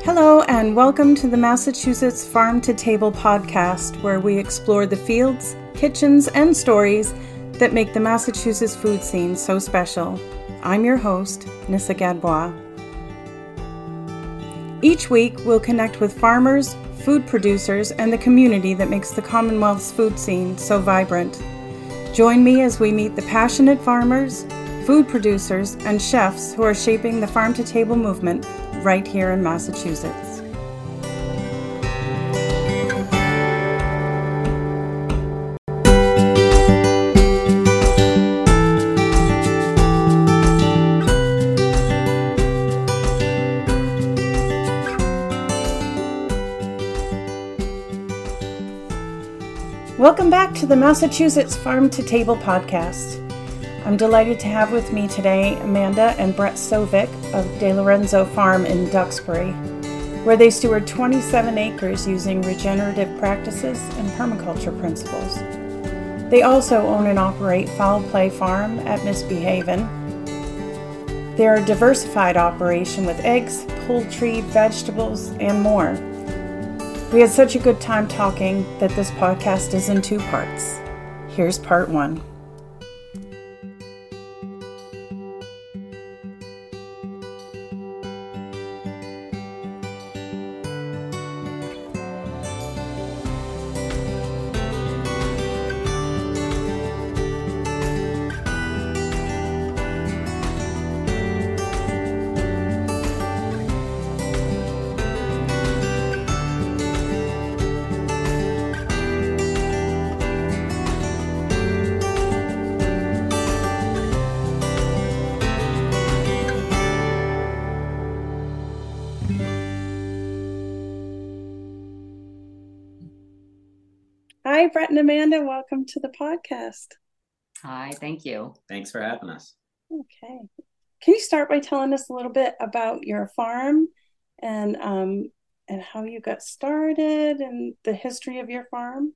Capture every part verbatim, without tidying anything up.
Hello and welcome to the Massachusetts Farm to Table podcast, where we explore the fields, kitchens, and stories that make the Massachusetts food scene so special. I'm your host, Nissa Gadbois. Each week, we'll connect with farmers, food producers, and the community that makes the Commonwealth's food scene so vibrant. Join me as we meet the passionate farmers, food producers, and chefs who are shaping the farm to table movement right here in Massachusetts. Welcome back to the Massachusetts Farm to Table podcast. I'm delighted to have with me today Amanda and Brett Sovic of De Lorenzo Farm in Duxbury, where they steward twenty-seven acres using regenerative practices and permaculture principles. They also own and operate Foul Play Farm at Misbehaven. They're a diversified operation with eggs, poultry, vegetables, and more. We had such a good time talking that this podcast is in two parts. Here's part one. Hi, Brett and Amanda. Welcome to the podcast. Hi, thank you. Thanks for having us. Okay. Can you start by telling us a little bit about your farm and um, and how you got started and the history of your farm?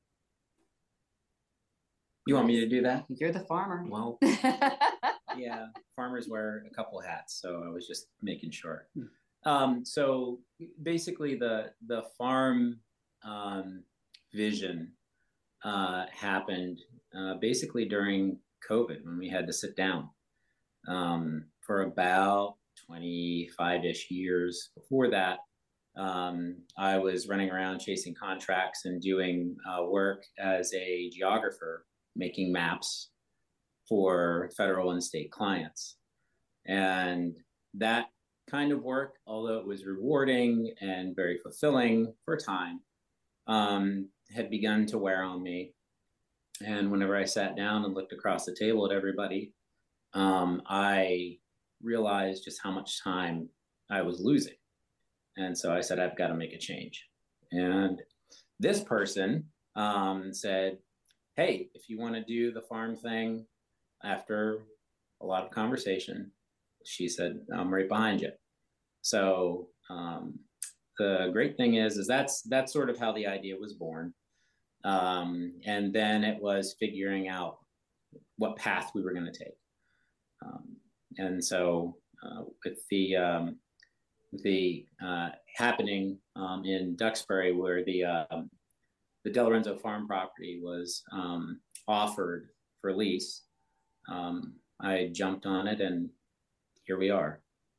You want me to do that? You're the farmer. Well, yeah, farmers wear a couple hats, so I was just making sure. Um, so basically, the the farm um, vision uh, happened uh, basically during COVID when we had to sit down. Um, for about twenty-five-ish years before that, um, I was running around chasing contracts and doing uh, work as a geographer, making maps for federal and state clients. And that kind of work, although it was rewarding and very fulfilling for a time, um, had begun to wear on me. And whenever I sat down and looked across the table at everybody, um, I realized just how much time I was losing. And so I said, I've got to make a change. And this person um, said, hey, if you want to do the farm thing, after a lot of conversation, she said, I'm right behind you. So um, the great thing is, is that's that's sort of how the idea was born. Um, and then it was figuring out what path we were going to take. Um, and so uh, with the um, the uh, happening um, in Duxbury, where the um, the De Lorenzo farm property was um, offered for lease, um, I jumped on it, and here we are.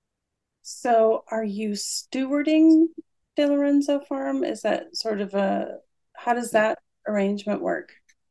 So are you stewarding De Lorenzo Farm? Is that sort of a, how does that arrangement work?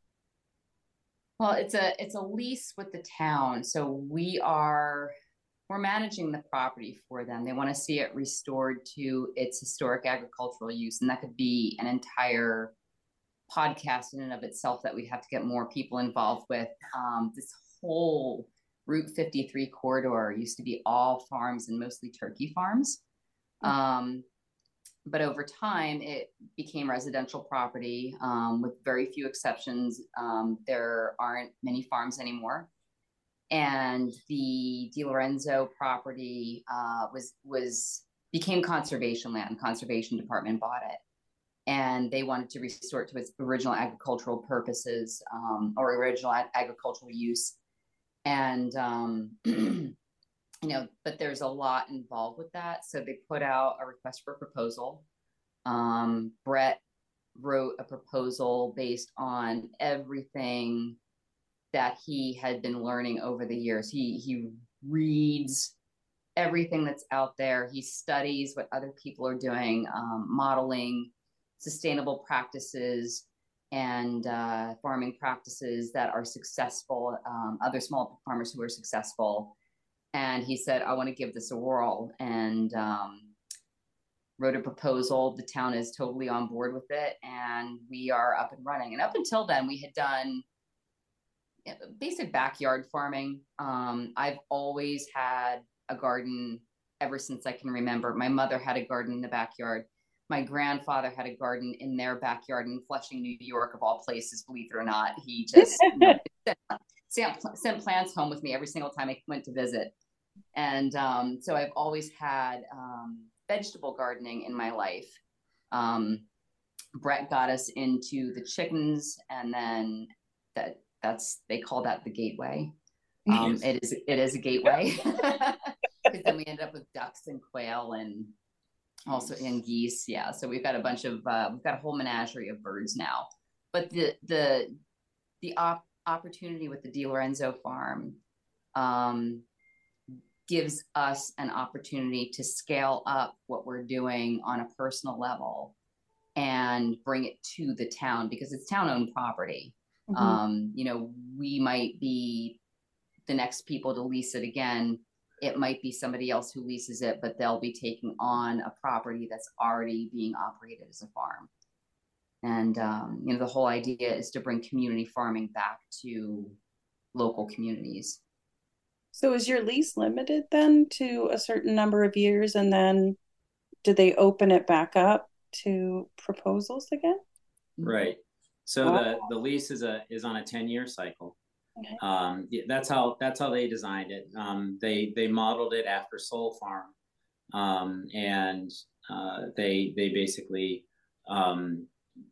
Well, it's a it's a lease with the town. So we are we're managing the property for them. They want to see it restored to its historic agricultural use. And that could be an entire podcast in and of itself that we'd have to get more people involved with. Um, this whole Route fifty-three corridor used to be all farms and mostly turkey farms. Um, but over time, it became residential property um, with very few exceptions. Um, there aren't many farms anymore. And the De Lorenzo property uh, was was became conservation land. Conservation Department bought it. And they wanted to restore it to its original agricultural purposes um, or original ag- agricultural use. And um, you know, but there's a lot involved with that. So they put out a request for proposal. Um, Brett wrote a proposal based on everything that he had been learning over the years. He he reads everything that's out there. He studies what other people are doing, um, modeling sustainable practices and uh, farming practices that are successful, um, other small farmers who are successful. And he said, I want to give this a whirl, and um, wrote a proposal. The town is totally on board with it, and we are up and running. And up until then, we had done basic backyard farming. Um, I've always had a garden ever since I can remember. My mother had a garden in the backyard. My grandfather had a garden in their backyard in Flushing, New York, of all places, believe it or not. He just you know, sent, sent plants home with me every single time I went to visit. And um, so I've always had um, vegetable gardening in my life. Um, Brett got us into the chickens, and then that that's they call that the gateway. Um, yes. It is it is a gateway because then we ended up with ducks and quail and also in geese. Yeah, so we've got a bunch of uh, we've got a whole menagerie of birds now. But the the the op- opportunity with the DiLorenzo farm um, gives us an opportunity to scale up what we're doing on a personal level and bring it to the town, because it's town-owned property. Mm-hmm. Um, you know, we might be the next people to lease it again. It might be somebody else who leases it, but they'll be taking on a property that's already being operated as a farm. And, um, you know, the whole idea is to bring community farming back to local communities. So is your lease limited then to a certain number of years, and then do they open it back up to proposals again? Right. So wow. the, the lease is a is on a ten-year cycle. Okay. Um, that's how that's how they designed it. Um, they they modeled it after Soul Farm, um, and uh, they they basically um,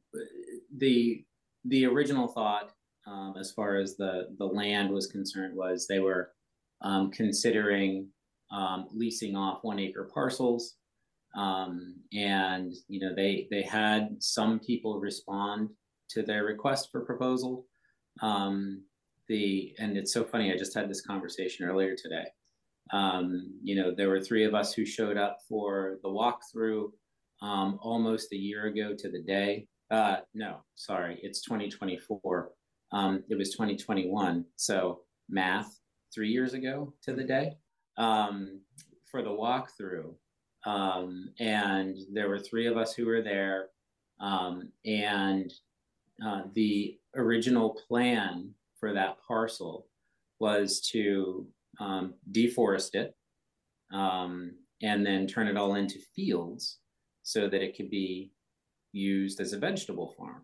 the the original thought um, as far as the the land was concerned was they were um, considering um, leasing off one acre parcels, um, and you know they they had some people respond to their request for proposal. Um, The, and it's so funny, I just had this conversation earlier today. Um, you know, there were three of us who showed up for the walkthrough um, almost a year ago to the day. Uh, no, sorry, it's twenty twenty-four. Um, it was twenty twenty-one. So math, three years ago to the day um, for the walkthrough. Um, and there were three of us who were there. Um, and uh, the original plan for that parcel was to um, deforest it um, and then turn it all into fields so that it could be used as a vegetable farm.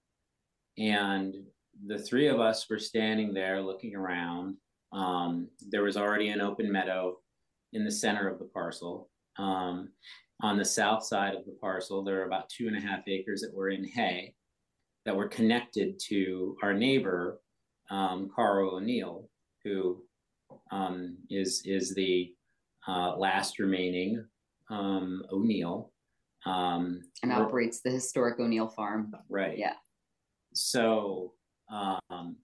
And the three of us were standing there looking around. Um, there was already an open meadow in the center of the parcel. Um, on the south side of the parcel, there were about two and a half acres that were in hay that were connected to our neighbor, Um, Carl O'Neill, who um, is is the uh, last remaining um, O'Neill, um, and operates the historic O'Neill farm. Right. Yeah. So um,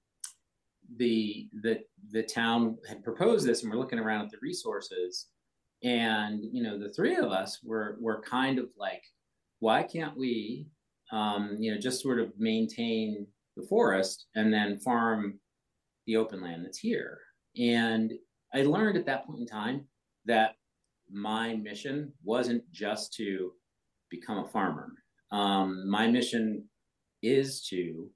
the the the town had proposed this, and we're looking around at the resources, and you know the three of us were were kind of like, why can't we, um, you know, just sort of maintain the forest and then farm the open land that's here? And I learned at that point in time that my mission wasn't just to become a farmer. Um, my mission is to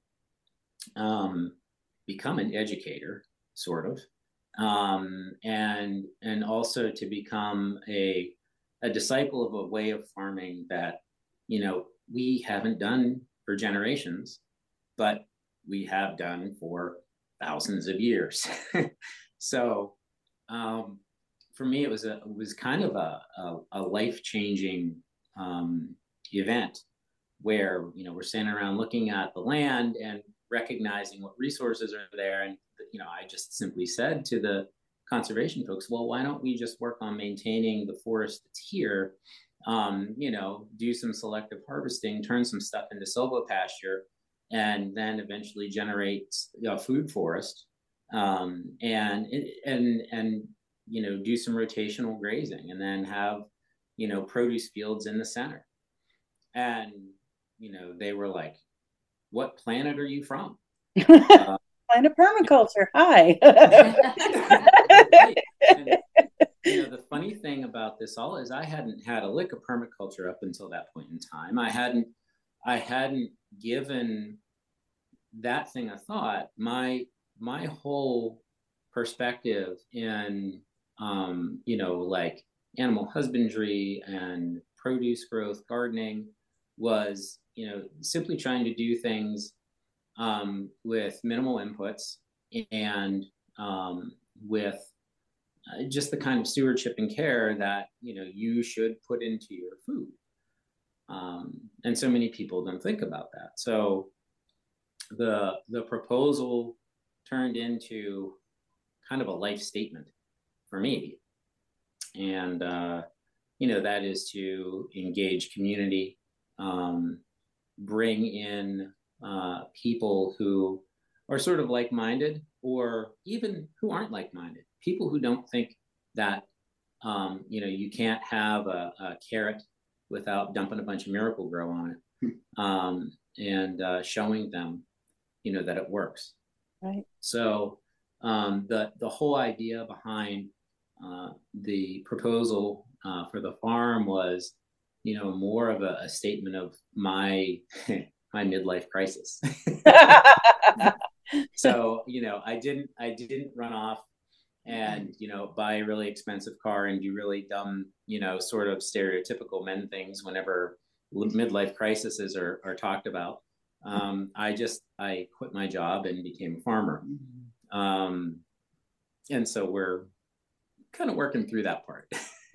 um, become an educator, sort of, um, and and also to become a a disciple of a way of farming that you know we haven't done for generations, but we have done for thousands of years. So um, for me, it was a it was kind of a a, a life-changing um, event where you know we're standing around looking at the land and recognizing what resources are there. And you know, I just simply said to the conservation folks, well, why don't we just work on maintaining the forest that's here? Um, you know, do some selective harvesting, turn some stuff into silvopasture, and then eventually generate a food forest, um, and and and you know, do some rotational grazing, and then have, you know, produce fields in the center. And you know, they were like, "What planet are you from?" Uh, planet permaculture. Hi. Right. And, you know, the funny thing about this all is I hadn't had a lick of permaculture up until that point in time. I hadn't, I hadn't given that thing a thought. My, my whole perspective in, um, you know, like animal husbandry and produce growth, gardening was, you know, simply trying to do things um, with minimal inputs and um, with Uh, just the kind of stewardship and care that, you know, you should put into your food. Um, and so many people don't think about that. So the the proposal turned into kind of a life statement for me. And, uh, you know, that is to engage community, um, bring in uh, people who are sort of like-minded, or even who aren't like-minded. People who don't think that, um, you know, you can't have a, a carrot without dumping a bunch of Miracle-Gro on it, um, and uh, showing them, you know, that it works. Right. So um, the the whole idea behind uh, the proposal uh, for the farm was, you know, more of a, a statement of my my midlife crisis. So, you know, I didn't I didn't run off and, you know, buy a really expensive car and do really dumb, you know, sort of stereotypical men things whenever midlife crises are, are talked about. Um, I just, I quit my job and became a farmer. Um, and so we're kind of working through that part.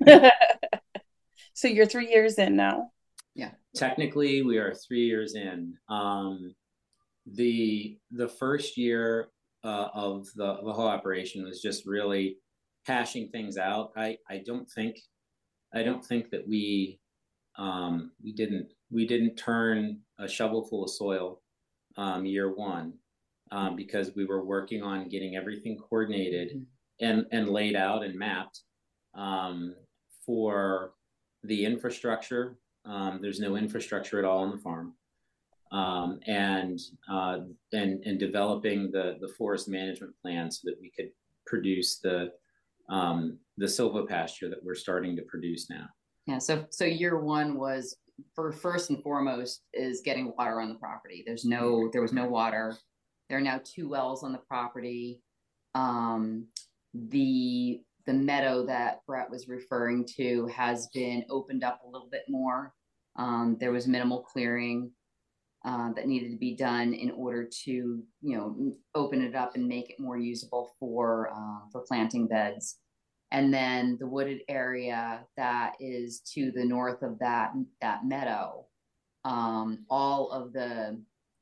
So you're three years in now? Yeah. Technically, we are three years in. Um, the the first year uh, of the, the whole operation was just really hashing things out. I, I don't think I don't think that we um, we didn't we didn't turn a shovel full of soil um, year one um, because we were working on getting everything coordinated mm-hmm. and and laid out and mapped um, for the infrastructure. Um, there's no infrastructure at all on the farm. Um, and, uh, and, and developing the, the forest management plan so that we could produce the, um, the silvopasture that we're starting to produce now. Yeah. So, so year one was for first and foremost is getting water on the property. There's no, there was no water. There are now two wells on the property. Um, the, the meadow that Brett was referring to has been opened up a little bit more. Um, there was minimal clearing Uh, that needed to be done in order to, you know, open it up and make it more usable for uh, for planting beds. And then the wooded area that is to the north of that that meadow, um, all of the,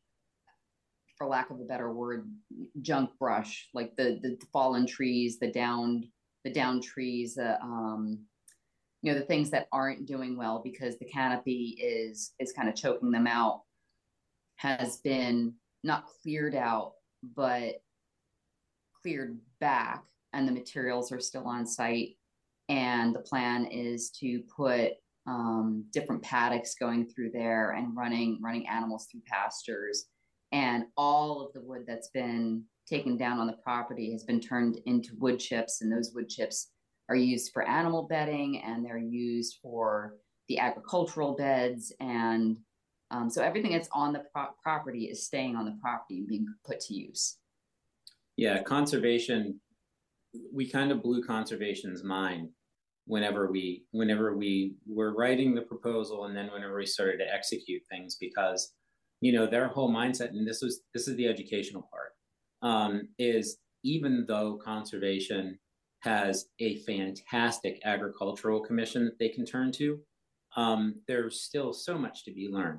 for lack of a better word, junk brush, like the the fallen trees, the downed the downed trees, uh, um, you know, the things that aren't doing well because the canopy is is kind of choking them out, has been not cleared out, but cleared back, and the materials are still on site. And the plan is to put um, different paddocks going through there and running running animals through pastures. And all of the wood that's been taken down on the property has been turned into wood chips, and those wood chips are used for animal bedding, and they're used for the agricultural beds. And Um, so everything that's on the pro- property is staying on the property and being put to use. Yeah, conservation, we kind of blew conservation's mind whenever we whenever we were writing the proposal, and then whenever we started to execute things, because, you know, their whole mindset, and this was this is the educational part, um, is even though conservation has a fantastic agricultural commission that they can turn to, um, there's still so much to be learned.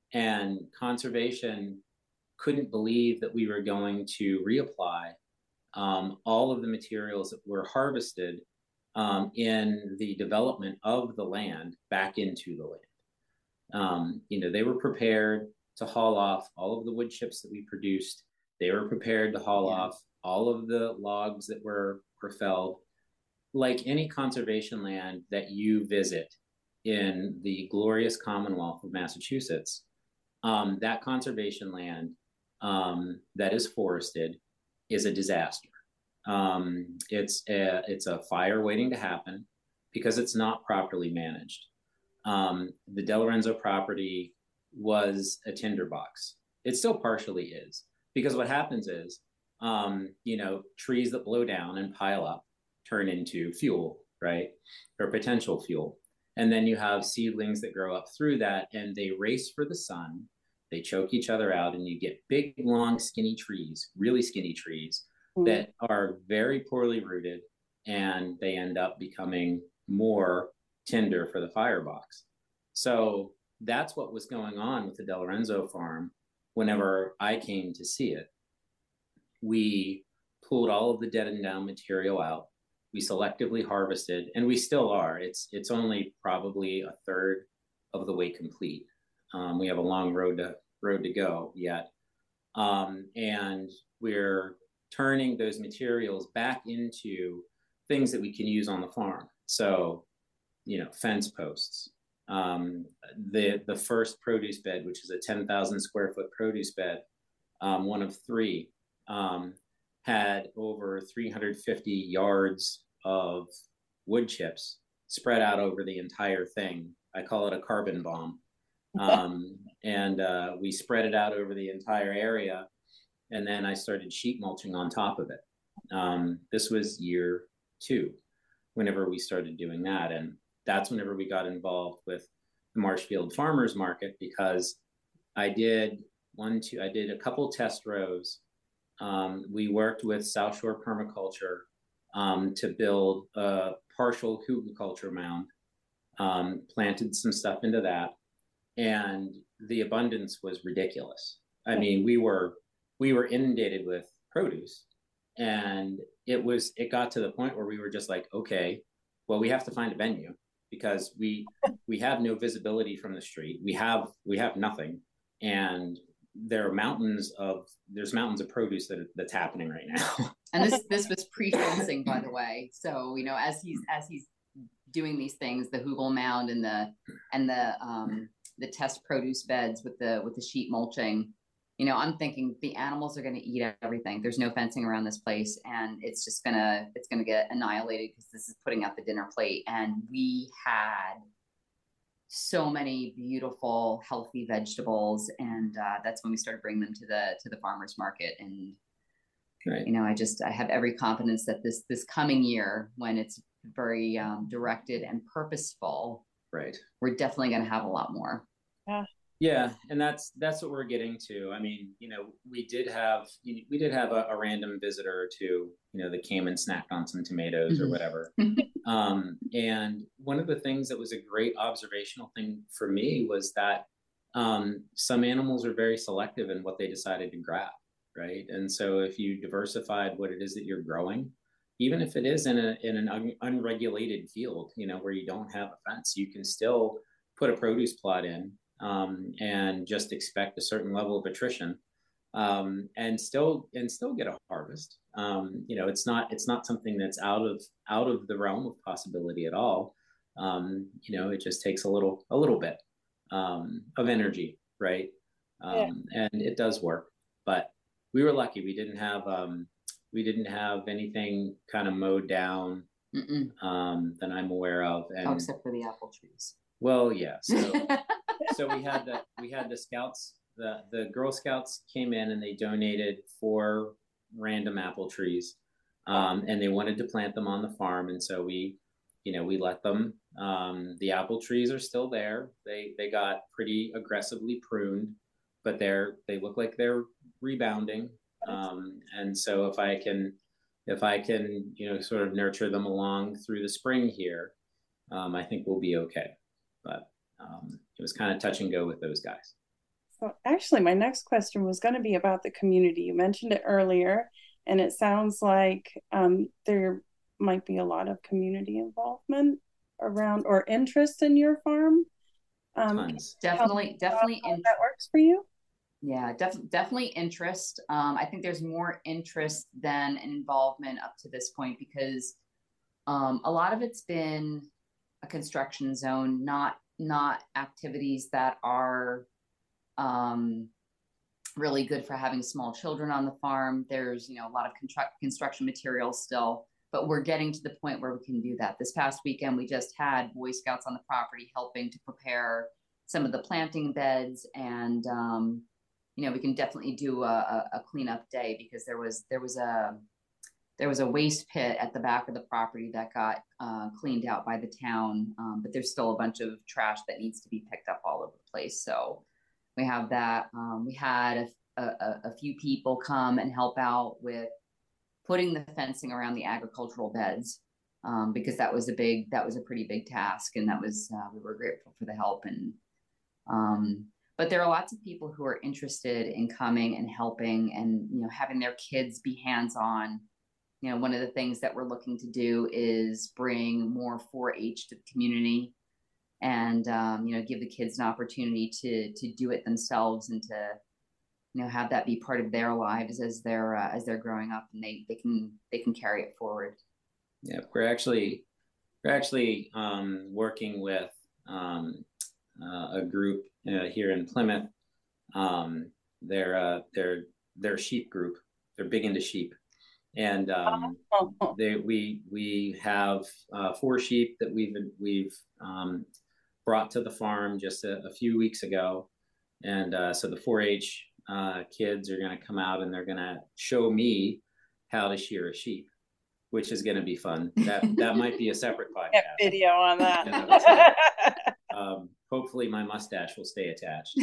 And conservation couldn't believe that we were going to reapply um, all of the materials that were harvested um, in the development of the land back into the land. Um, you know, they were prepared to haul off all of the wood chips that we produced. They were prepared to haul yeah. off all of the logs that were, were felled. Like any conservation land that you visit in the glorious Commonwealth of Massachusetts, um, that conservation land um, that is forested is a disaster. Um, it's a, it's a fire waiting to happen because it's not properly managed. Um, the Del Lorenzo property was a tinderbox. It still partially is, because what happens is, um, you know, trees that blow down and pile up turn into fuel, right? Or potential fuel. And then you have seedlings that grow up through that and they race for the sun. They choke each other out and you get big, long, skinny trees, really skinny trees mm-hmm. that are very poorly rooted, and they end up becoming more tinder for the firebox. So that's what was going on with the Del Lorenzo farm whenever I came to see it. We pulled all of the dead and down material out. We selectively harvested, and we still are. It's it's only probably a third of the way complete. Um, we have a long road to road to go yet. Um, and we're turning those materials back into things that we can use on the farm. So, you know, fence posts, um, the, the first produce bed, which is a ten thousand square foot produce bed, um, one of three, um, had over three hundred fifty yards of wood chips spread out over the entire thing. I call it a carbon bomb. Um, and uh, we spread it out over the entire area. And then I started sheet mulching on top of it. Um, this was year two, whenever we started doing that. And that's whenever we got involved with the Marshfield Farmers Market, because I did one, two, I did a couple test rows. Um, we worked with South Shore Permaculture um, to build a partial hugelkultur mound, um, planted some stuff into that. And the abundance was ridiculous. I mean, we were we were inundated with produce, and it was it got to the point where we were just like, okay, well, we have to find a venue, because we we have no visibility from the street. We have we have nothing, and there are mountains of there's mountains of produce that that's happening right now. And this this was pre-fencing, by the way. So you know, as he's as he's doing these things, the hugel mound and the and the um, the test produce beds with the with the sheet mulching, you know, I'm thinking the animals are going to eat everything. There's no fencing around this place, and it's just gonna it's gonna get annihilated because this is putting out the dinner plate. And we had so many beautiful, healthy vegetables, and uh, that's when we started bringing them to the to the farmers market. And right. you know, I just I have every confidence that this this coming year, when it's very um, directed and purposeful, right, we're definitely going to have a lot more. Yeah. Yeah, and that's that's what we're getting to. I mean, you know, we did have we did have a, a random visitor or two, you know, that came and snacked on some tomatoes mm-hmm. or whatever. um, and one of the things that was a great observational thing for me was that um, some animals are very selective in what they decided to grab, right? And so if you diversified what it is that you're growing, even if it is in a in an un- unregulated field, you know, where you don't have a fence, you can still put a produce plot in. Um, and just expect a certain level of attrition, um, and still and still get a harvest. Um, you know, it's not it's not something that's out of out of the realm of possibility at all. Um, you know, it just takes a little a little bit um, of energy, right? Um, yeah. And it does work. But we were lucky; we didn't have um, we didn't have anything kind of mowed down um, that I'm aware of, and oh, except for the apple trees. Well, yeah. So. So we had the we had the scouts, the the Girl Scouts came in and they donated four random apple trees, um, and they wanted to plant them on the farm. And so we, you know, we let them. Um, the apple trees are still there. They they got pretty aggressively pruned, but they're they look like they're rebounding. Um, and so if I can if I can you know sort of nurture them along through the spring here, um, I think we'll be okay. But Um, it was kind of touch and go with those guys. So actually, my next question was going to be about the community. You mentioned it earlier, And it sounds like um, there might be a lot of community involvement around or interest in your farm. Um, Tons. Definitely, definitely. How that works for you? Yeah, def- definitely interest. Um, I think there's more interest than involvement up to this point because um, a lot of it's been a construction zone, not not activities that are um, really good for having small children on the farm. There's, you know, a lot of construct, construction materials still, but we're getting to the point where we can do that. This past weekend, we just had Boy Scouts on the property helping to prepare some of the planting beds, and um, you know, we can definitely do a, a cleanup day because there was there was a there was a waste pit at the back of the property that got uh, cleaned out by the town, um, but there's still a bunch of trash that needs to be picked up all over the place. So we have that. Um, we had a, a, a few people come and help out with putting the fencing around the agricultural beds um, because that was a big, that was a pretty big task, and that was uh, we were grateful for the help. And um, but there are lots of people who are interested in coming and helping, and you know, having their kids be hands-on. You know, one of the things that we're looking to do is bring more four H to the community, and um, you know, give the kids an opportunity to to do it themselves, and to, you know, have that be part of their lives as they're uh, as they're growing up, and they they can they can carry it forward. Yeah, we're actually we're actually um, working with um, uh, a group uh, here in Plymouth. Um, they're uh, they're they're a sheep group. They're big into sheep. And um, they, we we have uh, four sheep that we've we've um, brought to the farm just a, a few weeks ago, and uh, so the four H uh, kids are going to come out and they're going to show me how to shear a sheep, which is going to be fun. That that might be a separate podcast. Get video on that. Yeah, um, hopefully, my mustache will stay attached.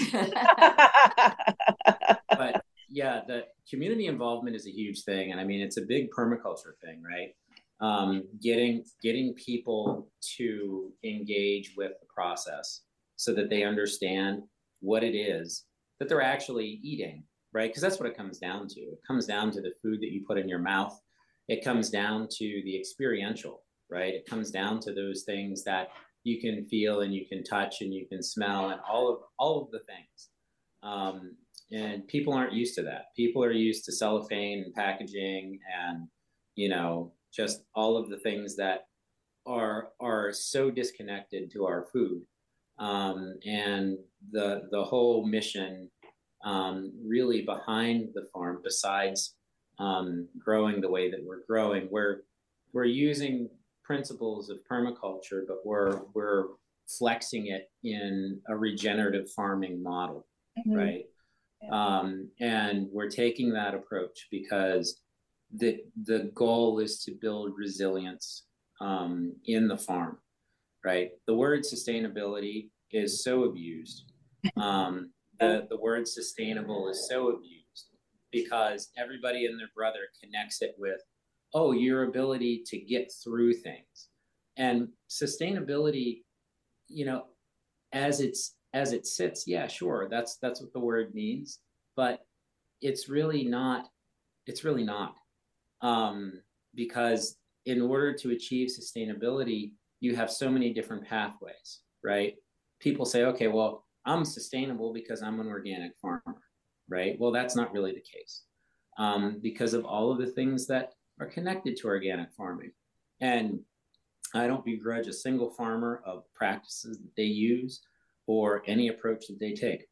But yeah, the community involvement is a huge thing. And I mean, it's a big permaculture thing, right? Um, getting, getting people to engage with the process so that they understand what it is that they're actually eating, right? Because that's what it comes down to. It comes down to the food that you put in your mouth. It comes down to the experiential, right? It comes down to those things that you can feel and you can touch and you can smell and all of, all of the things. Um, And people aren't used to that. People are used to cellophane and packaging and, you know, just all of the things that are are so disconnected to our food. Um, and the the whole mission um, really behind the farm, besides um, growing the way that we're growing, we're we're using principles of permaculture, but we're we're flexing it in a regenerative farming model, mm-hmm. right? Yeah. Um, and we're taking that approach because the the goal is to build resilience um, in the farm, right? The word sustainability is so abused. Um, the, the word sustainable is so abused because everybody and their brother connects it with, oh, your ability to get through things. And sustainability, you know, as it's as it sits, yeah, sure, that's that's what the word means, but it's really not. It's really not, um, because in order to achieve sustainability, you have so many different pathways, right? People say, okay, well, I'm sustainable because I'm an organic farmer, right? Well, that's not really the case, um, because of all of the things that are connected to organic farming. And I don't begrudge a single farmer of practices that they use or any approach that they take.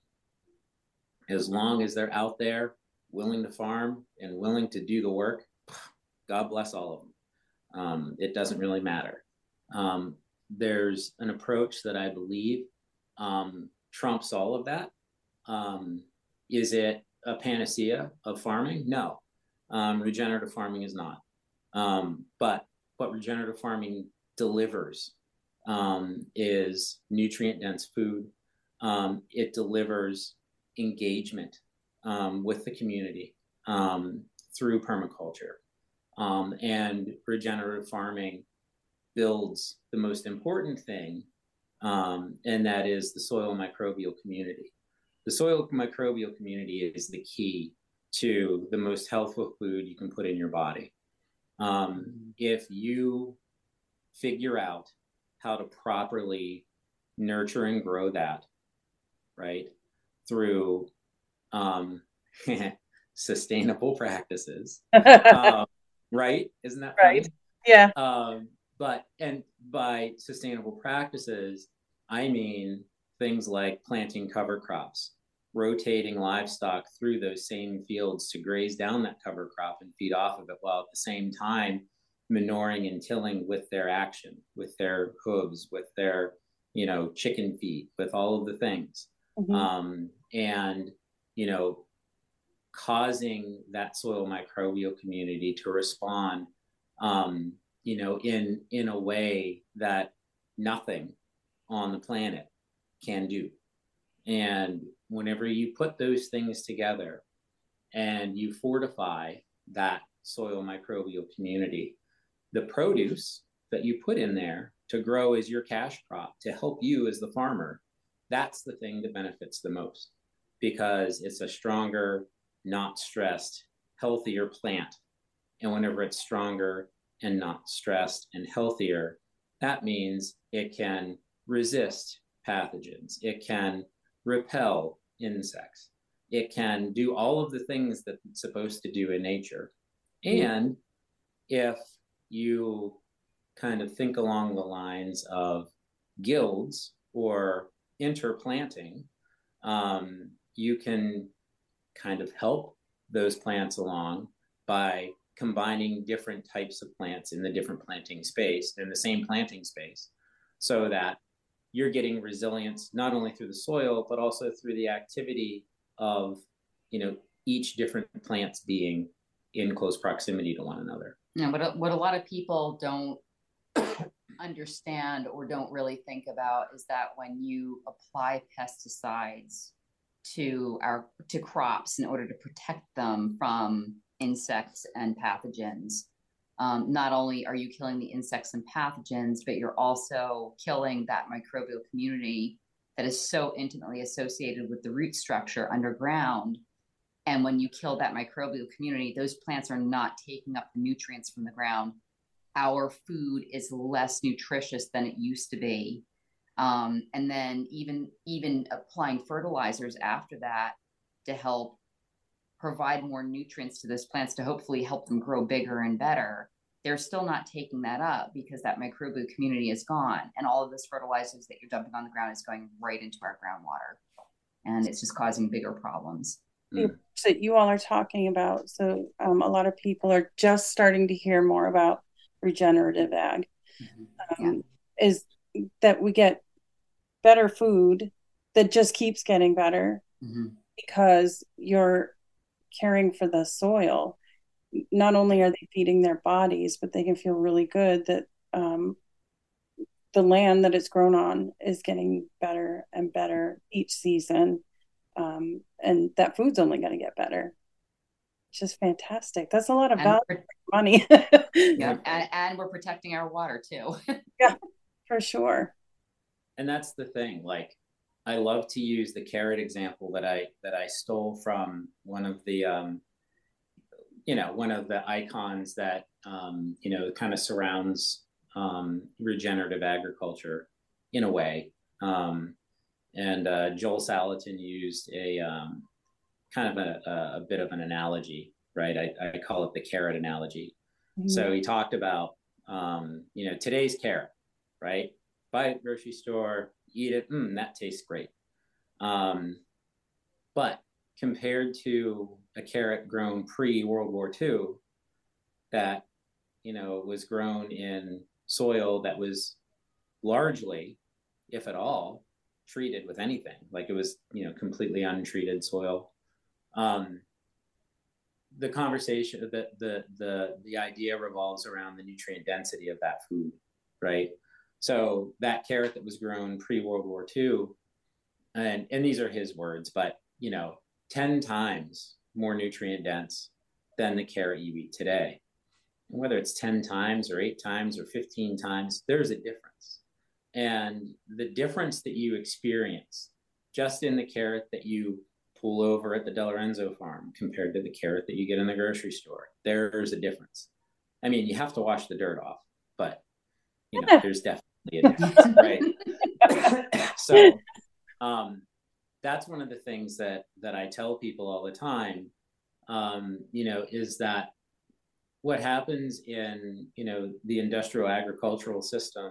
As long as they're out there willing to farm and willing to do the work, God bless all of them. Um, it doesn't really matter. Um, there's an approach that I believe um, trumps all of that. Um, is it a panacea of farming? No. Um, regenerative farming is not. Um, but what regenerative farming delivers um, is nutrient-dense food. Um, it delivers engagement um, with the community um, through permaculture. Um, and regenerative farming builds the most important thing, um, and that is the soil microbial community. The soil microbial community is the key to the most healthful food you can put in your body. Um, if you figure out how to properly nurture and grow that, right, through um, sustainable practices, um, right? Isn't that fun? Right. Yeah. Um, but, and by sustainable practices, I mean things like planting cover crops, rotating livestock through those same fields to graze down that cover crop and feed off of it, while at the same time manuring and tilling with their action, with their hooves, with their, you know, chicken feet, with all of the things. Mm-hmm. Um, and, you know, causing that soil microbial community to respond, um, you know, in, in a way that nothing on the planet can do. And whenever you put those things together and you fortify that soil microbial community, the produce that you put in there to grow as your cash crop to help you as the farmer, that's the thing that benefits the most, because it's a stronger, not stressed, healthier plant. And whenever it's stronger and not stressed and healthier, that means it can resist pathogens. It can repel insects. It can do all of the things that it's supposed to do in nature. And if you kind of think along the lines of guilds or interplanting, um, you can kind of help those plants along by combining different types of plants in the different planting space, in the same planting space, so that you're getting resilience not only through the soil, but also through the activity of, you know, each different plants being in close proximity to one another. Yeah, but what a lot of people don't understand or don't really think about is that when you apply pesticides to our to crops in order to protect them from insects and pathogens, um, not only are you killing the insects and pathogens, but you're also killing that microbial community that is so intimately associated with the root structure underground. And when you kill that microbial community, those plants are not taking up the nutrients from the ground. Our food is less nutritious than it used to be. Um, and then even, even applying fertilizers after that to help provide more nutrients to those plants to hopefully help them grow bigger and better, they're still not taking that up because that microbial community is gone. And all of this fertilizers that you're dumping on the ground is going right into our groundwater. And it's just causing bigger problems. Mm. That you all are talking about. So um, a lot of people are just starting to hear more about regenerative ag. Mm-hmm. Um, yeah. Is that we get better food that just keeps getting better, mm-hmm. because you're caring for the soil. Not only are they feeding their bodies, but they can feel really good that um, the land that it's grown on is getting better and better each season. Um, and that food's only going to get better. It's just fantastic. That's a lot of value for money. Yeah, and, and we're protecting our water too. Yeah, for sure. And that's the thing. Like, I love to use the carrot example that I that I stole from one of the, um, you know, one of the icons that um, you know kind of surrounds um, regenerative agriculture in a way. Um, And uh, Joel Salatin used a um, kind of a, a bit of an analogy, right? I, I call it the carrot analogy. Mm-hmm. So he talked about, um, you know, today's carrot, right? Buy it at the grocery store, eat it, mm, that tastes great. Um, but compared to a carrot grown pre-World War Two that, you know, was grown in soil that was largely, if at all, treated with anything, like it was, you know, completely untreated soil. Um, the conversation, the, the, the, the idea revolves around the nutrient density of that food, right? So that carrot that was grown pre-World War Two, and, and these are his words, but, you know, ten times more nutrient dense than the carrot you eat today. And whether it's ten times or eight times or fifteen times, there's a difference. And the difference that you experience just in the carrot that you pull over at the DeLorenzo farm compared to the carrot that you get in the grocery store. There's a difference. I mean, you have to wash the dirt off, but you know, there's definitely a difference, right? So um, that's one of the things that that I tell people all the time, um, you know, is that what happens in, you know, the industrial agricultural system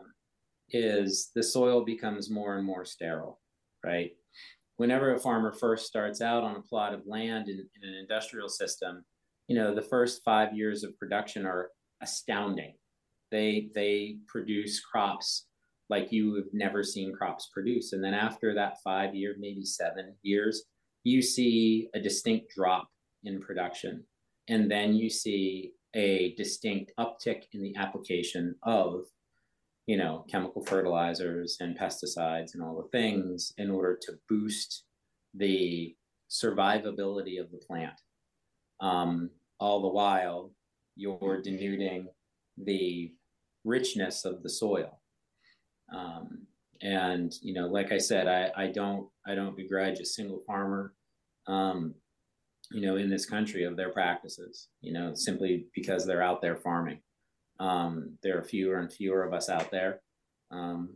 is the soil becomes more and more sterile, right? Whenever a farmer first starts out on a plot of land in, in an industrial system, you know, the first five years of production are astounding. They they produce crops like you have never seen crops produce. And then after that five year, maybe seven years, you see a distinct drop in production. And then you see a distinct uptick in the application of, you know, chemical fertilizers and pesticides and all the things in order to boost the survivability of the plant. Um, all the while, you're denuding the richness of the soil. Um, and, you know, like I said, I, I don't, I don't begrudge a single farmer, um, you know, in this country of their practices, you know, simply because they're out there farming. Um, there are fewer and fewer of us out there. Um,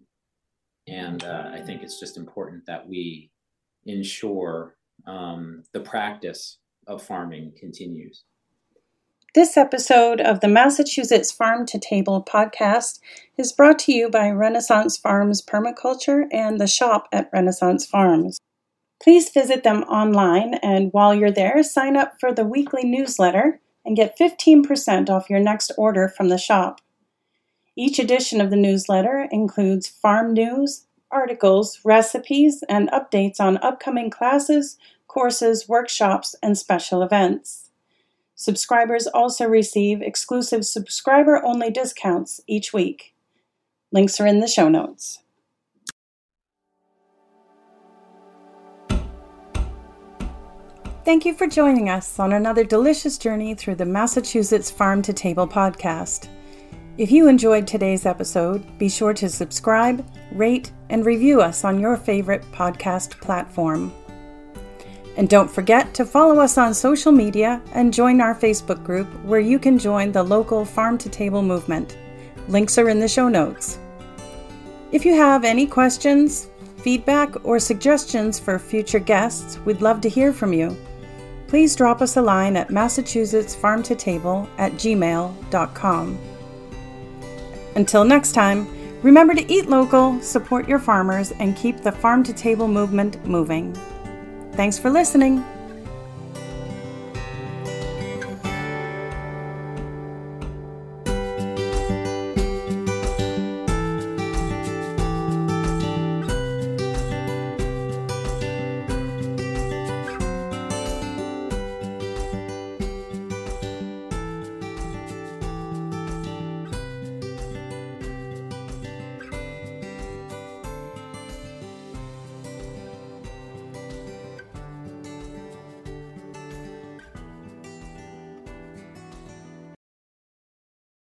and uh, I think it's just important that we ensure um, the practice of farming continues. This episode of the Massachusetts Farm to Table podcast is brought to you by Renaissance Farms Permaculture and the shop at Renaissance Farms. Please visit them online, and while you're there, sign up for the weekly newsletter and get fifteen percent off your next order from the shop. Each edition of the newsletter includes farm news, articles, recipes, and updates on upcoming classes, courses, workshops, and special events. Subscribers also receive exclusive subscriber-only discounts each week. Links are in the show notes. Thank you for joining us on another delicious journey through the Massachusetts Farm to Table podcast. If you enjoyed today's episode, be sure to subscribe, rate, and review us on your favorite podcast platform. And don't forget to follow us on social media and join our Facebook group where you can join the local Farm to Table movement. Links are in the show notes. If you have any questions, feedback, or suggestions for future guests, we'd love to hear from you. Please drop us a line at massachusetts farm to table at gmail dot com. Until next time, remember to eat local, support your farmers, and keep the Farm to Table movement moving. Thanks for listening.